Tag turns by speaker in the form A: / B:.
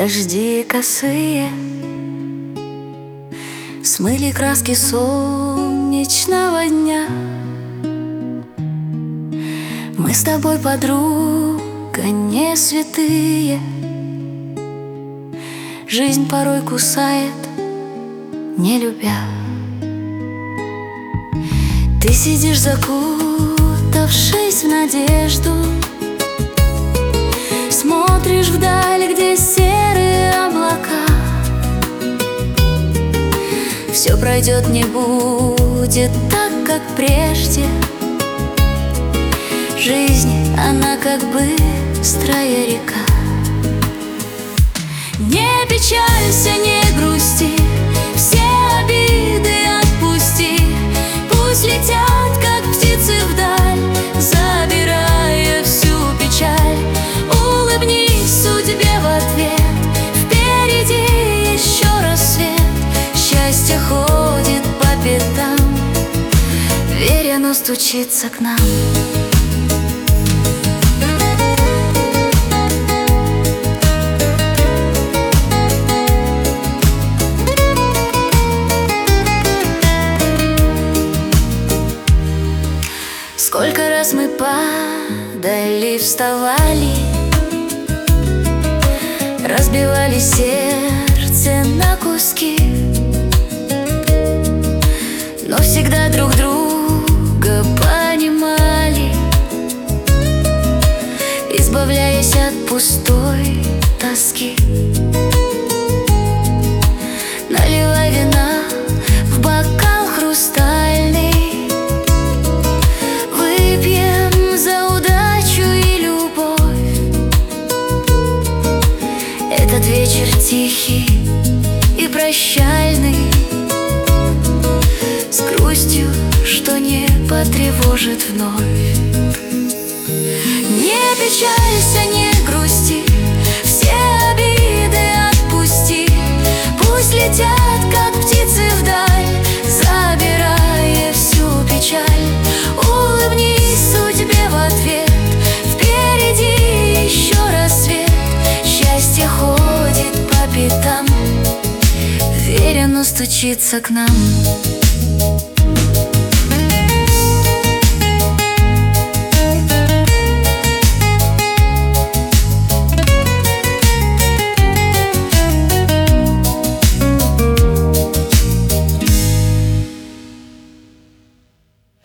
A: Дожди косые смыли краски солнечного дня. Мы с тобой, подруга, не святые. Жизнь порой кусает, не любя. Ты сидишь, закутавшись в надежду, смотришь вдаль, где серые облака. Все пройдет, не будет так, как прежде. Жизнь, она как быстрая река. Не печалься, не грусти, все обиды отпусти. Пусть летят, как птицы вдаль, забирая всю печаль. Улыбнись судьбе в ответ, впереди еще рассвет. Счастье ходит по пятам, верь, оно стучится к нам. Сколько раз мы падали, вставали, разбивали сердце на куски, но всегда друг друга понимали, избавляясь от пустой тоски. Наливай вина в бокал хрустальный, этот вечер тихий и прощальный, с грустью, что не потревожит вновь. Не печалься, не грусти, все обиды отпусти. Пусть летят, как птицы вдаль, забирая всю печаль. Улыбнись судьбе в ответ, впереди еще рассвет. Счастье ходит по пятам, верь, оно стучится к нам.